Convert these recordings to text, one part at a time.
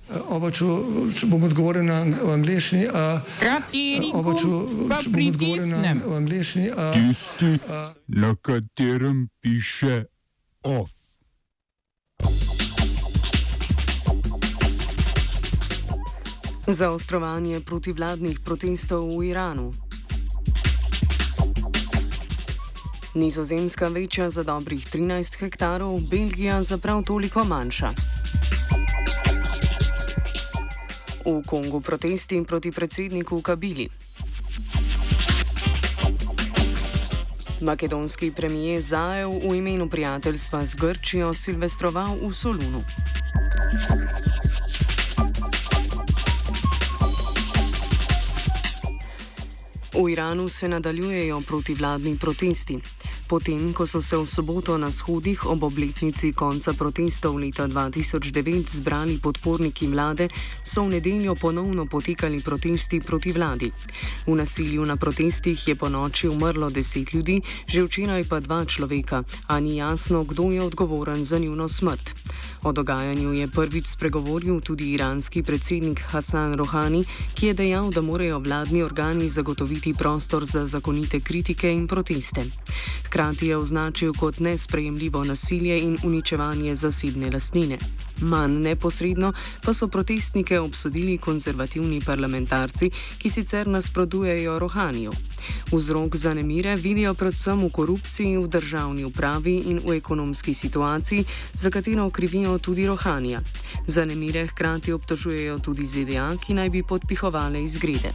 Če bom odgovoril v angleščini. Kateri pa pritisnem? Tisti, na katerem piše OFF. Zaostrovanje protivladnih protestov v Iranu. Nizozemska večja za dobrih 13 hektarov, Belgija za prav toliko manjša. V Kongu protesti proti predsedniku Kabili. Makedonski premijer Zaev v imenu prijateljstva z Grčijo silvestroval v Solunu. V Iranu se nadaljujejo protivladni protesti. Potem, ko so se v soboto na shodih ob obletnici konca protestov leta 2009 zbrali podporniki vlade, so v nedeljo ponovno potekali protesti proti vladi. V nasilju na protestih je ponoči umrlo 10 ljudi, že včeraj pa 2 človeka, a ni jasno, kdo je odgovoren za njuno smrt. O dogajanju je prvič spregovoril tudi iranski predsednik Hasan Rohani, ki je dejal, da morajo vladni organi zagotoviti prostor za zakonite kritike in proteste. Hkrati je označil kot nesprejemljivo nasilje in uničevanje zasebne lastnine. Manj neposredno pa so protestnike obsodili konzervativni parlamentarci, ki sicer nasprotujejo Rohaniju. Vzrok za nemire vidijo predvsem v korupciji v državni upravi in v ekonomski situaciji, za katero krivijo tudi Rohanija. Za nemire hkrati obtožujejo tudi ZDA, ki naj bi podpihovale izgrede.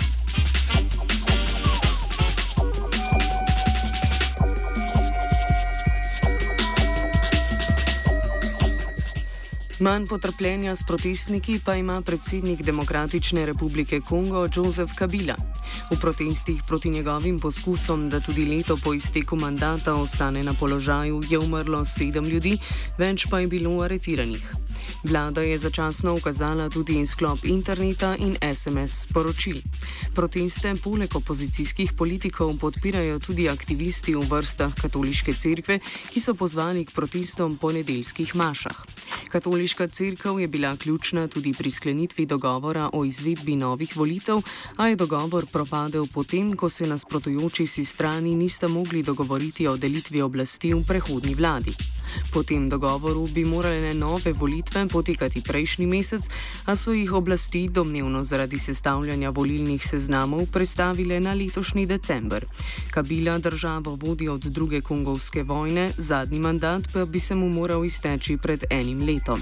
Manj potrpljenja s protestniki pa ima predsednik Demokratične republike Kongo Joseph Kabila. V protestih proti njegovim poskusom, da tudi leto po izteku mandata ostane na položaju, je umrlo 7 ljudi, več pa je bilo aretiranih. Vlada je začasno ukazala tudi izklop interneta in SMS sporočil. Proteste poleg opozicijskih politikov podpirajo tudi aktivisti v vrstah katoliške cerkve, ki so pozvali k protestom po nedeljskih mašah. Katoliška cerkev je bila ključna tudi pri sklenitvi dogovora o izvedbi novih volitev, a je dogovor propadel potem, ko se nasprotujoči si strani nista mogli dogovoriti o delitvi oblasti v prehodni vladi. Po tem dogovoru bi morale nove volitve potekati prejšnji mesec, a so jih oblasti domnevno zaradi sestavljanja volilnih seznamov prestavile na letošnji december. Kabila državo vodi od druge kongovske vojne, zadnji mandat pa bi se mu moral izteči pred enim letom.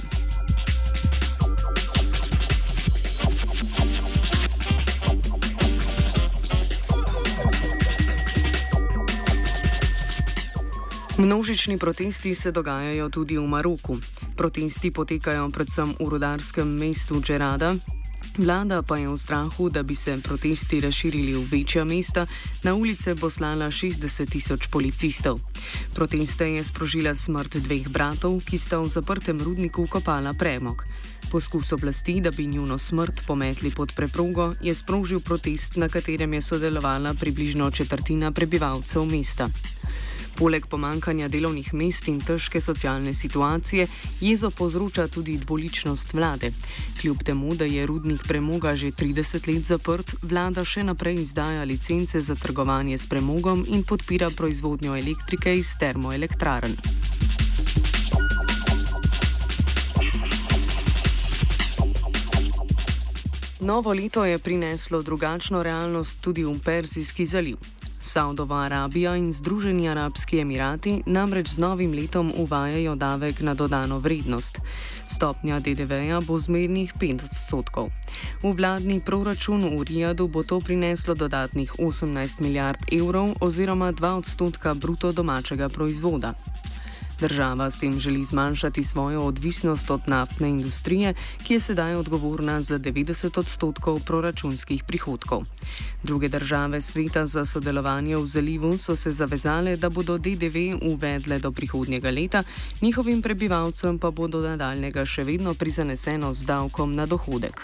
Množični protesti se dogajajo tudi v Maroku. Protesti potekajo predvsem v rudarskem mestu Džerada. Vlada pa je v strahu, da bi se protesti razširili v večja mesta, na ulice poslala 60.000 policistov. Proteste je sprožila smrt 2 bratov, ki sta v zaprtem rudniku kopala premog. Poskus oblasti, da bi njuno smrt pometli pod preprogo, je sprožil protest, na katerem je sodelovala približno 1/4 prebivalcev mesta. Poleg pomankanja delovnih mest in težke socialne situacije, jezo povzroča tudi dvoličnost vlade. Kljub temu, da je rudnik premoga že 30 let zaprt, vlada še naprej izdaja licence za trgovanje s premogom in podpira proizvodnjo elektrike iz termoelektrarn. Novo leto je prineslo drugačno realnost tudi v Perzijski zaliv. Saudova Arabija in Združeni arabski emirati namreč z novim letom uvajajo davek na dodano vrednost. Stopnja DDV-ja bo zmernih 5%. V vladni proračun v Rijadu bo to prineslo dodatnih 18 milijard evrov oziroma 2% bruto domačega proizvoda. Država s tem želi zmanjšati svojo odvisnost od naftne industrije, ki je sedaj odgovorna za 90% proračunskih prihodkov. Druge države sveta za sodelovanje v zalivu so se zavezale, da bodo DDV uvedle do prihodnjega leta, njihovim prebivalcem pa bodo nadaljnega še vedno prizaneseno z davkom na dohodek.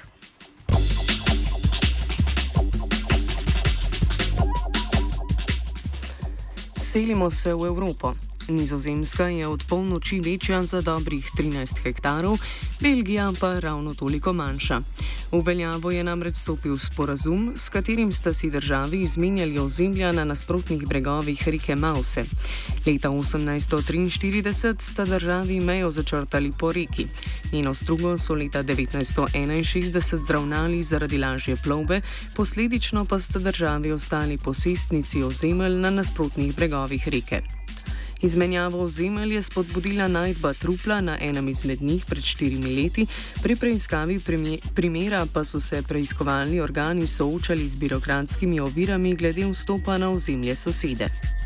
Selimo se v Evropo. Nizozemska je od polnoči večja za dobrih 13 hektarov, Belgija pa ravno toliko manjša. V veljavo je namreč stopil sporazum, s katerim sta si državi izmenjali ozemlja na nasprotnih bregovih reke Mause. Leta 1843 sta državi mejo začrtali po reki. Njeno strugo so leta 1961 zravnali zaradi lažje plovbe, posledično pa sta državi ostali posestnici ozemelj na nasprotnih bregovih reke. Izmenjavo ozemelj je spodbudila najdba trupla na enem izmed njih pred 4 leti, pri preiskavi primera pa so se preiskovalni organi soočali z birokratskimi ovirami glede vstopa na ozemlje sosede.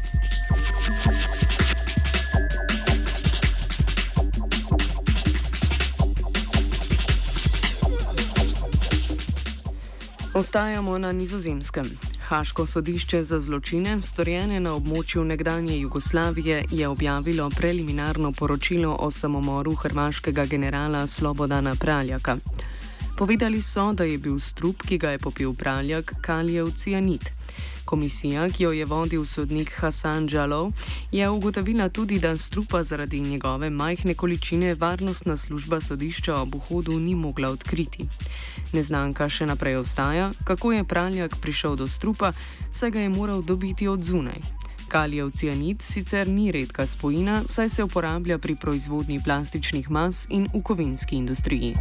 Ostajamo na Nizozemskem. Haaško sodišče za zločine, storjene na območju nekdanje Jugoslavije, je objavilo preliminarno poročilo o samomoru hrvaškega generala Slobodana Praljaka. Povedali so, da je bil strup, ki ga je popil Praljak, kalijev cianid. Komisija, ki jo je vodil sodnik Hasan Džalov, je ugotovila tudi, da strupa zaradi njegove majhne količine varnostna služba sodišča ob vhodu ni mogla odkriti. Neznanka še naprej ostaja, kako je Praljak prišel do strupa, saj ga je moral dobiti od zunaj. Kalijev cianid sicer ni redka spojina, saj se uporablja pri proizvodnji plastičnih mas in v kovinski industriji.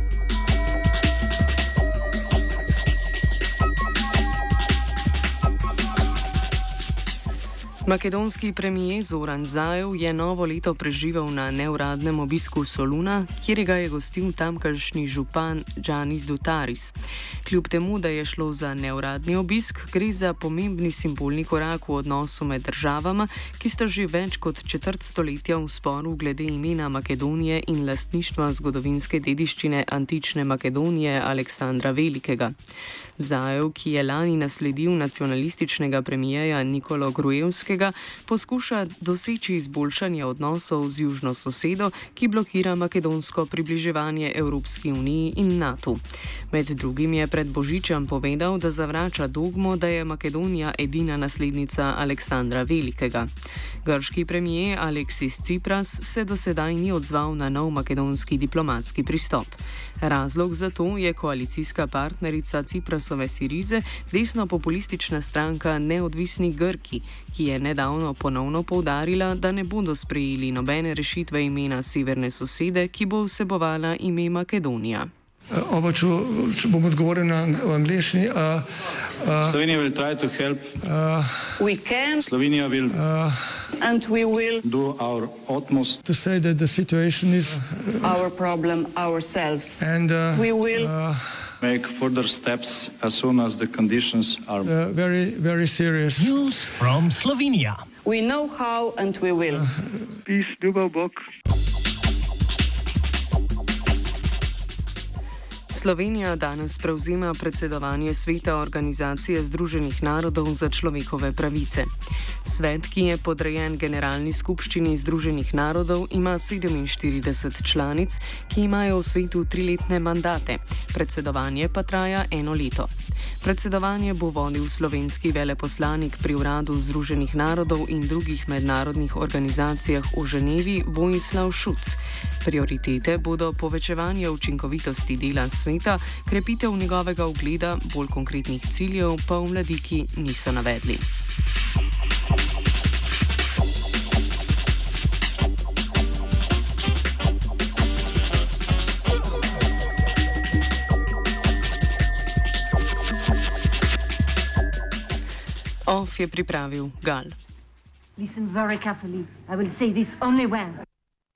Makedonski premijer Zoran Zaev je novo leto preživel na neuradnem obisku Soluna, kjer ga je gostil tamkajšnji župan Džanis Dutaris. Kljub temu, da je šlo za neuradni obisk, gre za pomembni simbolni korak v odnosu med državama, ki sta že več kot četrt stoletja v sporu glede imena Makedonije in lastništva zgodovinske dediščine antične Makedonije Aleksandra Velikega. Zaev, ki je lani nasledil nacionalističnega premijeja Nikolo Grujevskega, poskuša doseči izboljšanje odnosov z južno sosedo, ki blokira makedonsko približevanje Evropski uniji in NATO. Med drugim je pred Božičem povedal, da zavrača dogmo, da je Makedonija edina naslednica Aleksandra Velikega. Grški premijer Aleksis Tsipras se do sedaj ni odzval na nov makedonski diplomatski pristop. Razlog za to je koalicijska partnerica Ciprasove Sirize, desno-populistična stranka Neodvisni Grki, ki je nedavno ponovno poudarila, da ne bodo sprejeli nobene rešitve imena severne sosede, ki bo vsebovala ime Makedonija. Če bom odgovoril na angleščini. Slovenija will try to help. We can. Slovenija will. And we will do our utmost to say that the situation is our problem ourselves. And we will make further steps as soon as the conditions are very, very serious. News from Slovenia. We know how and we will. Peace, ljubav, Bog. Slovenija danes prevzema predsedovanje Sveta Organizacije Združenih narodov za človekove pravice. Svet, ki je podrejen Generalni skupščini Združenih narodov, ima 47 članic, ki imajo v svetu 3-letne mandate. Predsedovanje pa traja 1 leto. Predsedovanje bo vodil slovenski veleposlanik pri Uradu Združenih narodov in drugih mednarodnih organizacijah v Ženevi Vojislav Šuc. Prioritete bodo povečevanje učinkovitosti dela sveta, krepitev njegovega ugleda, bolj konkretnih ciljev pa v Mladiki niso navedli. OF je pripravil Gal. Listen very carefully. I will say this only once.